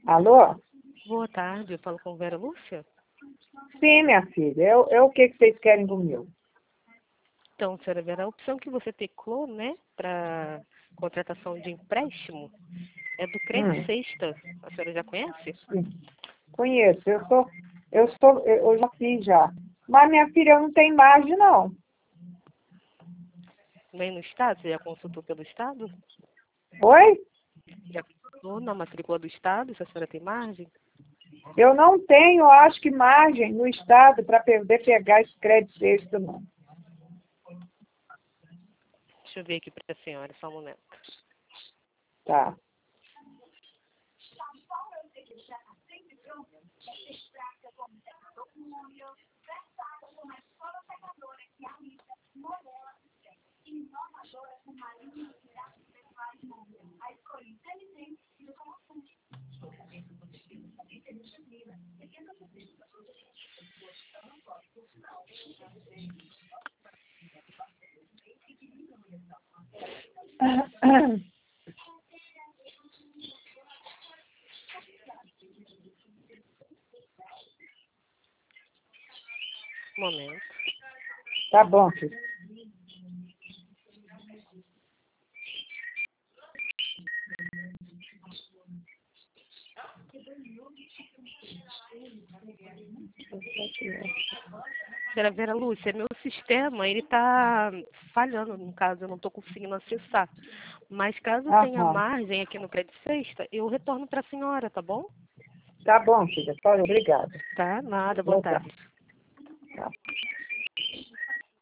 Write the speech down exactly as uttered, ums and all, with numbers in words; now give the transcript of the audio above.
Alô? Boa tarde, eu falo com Vera Lúcia. Sim, minha filha. É, é o que, que vocês querem comigo? Então, senhora Vera, a opção que você teclou, né, para contratação de empréstimo é do Crédito Hum, Sexta. A senhora já conhece? sim. Conheço. Eu sou, eu sou, eu eu já fiz já. Mas, minha filha, eu não tenho margem, não. Nem no Estado? Você já consultou pelo Estado? Oi? Já consultou na matrícula do Estado, se a senhora tem margem? Eu não tenho, acho que, margem no Estado para poder pegar esse crédito sexto, não. Deixa eu ver aqui para a senhora, só um momento. Tá. Um momento. Tá bom, filho. Senhora Vera Lúcia, meu sistema, ele está falhando, no caso, eu não estou conseguindo acessar. Mas caso tenha Aham. margem aqui no Crédito Sexta, eu retorno para a senhora, tá bom? Tá bom, filha. Obrigada. Tá? Nada, boa Boa tarde. tarde.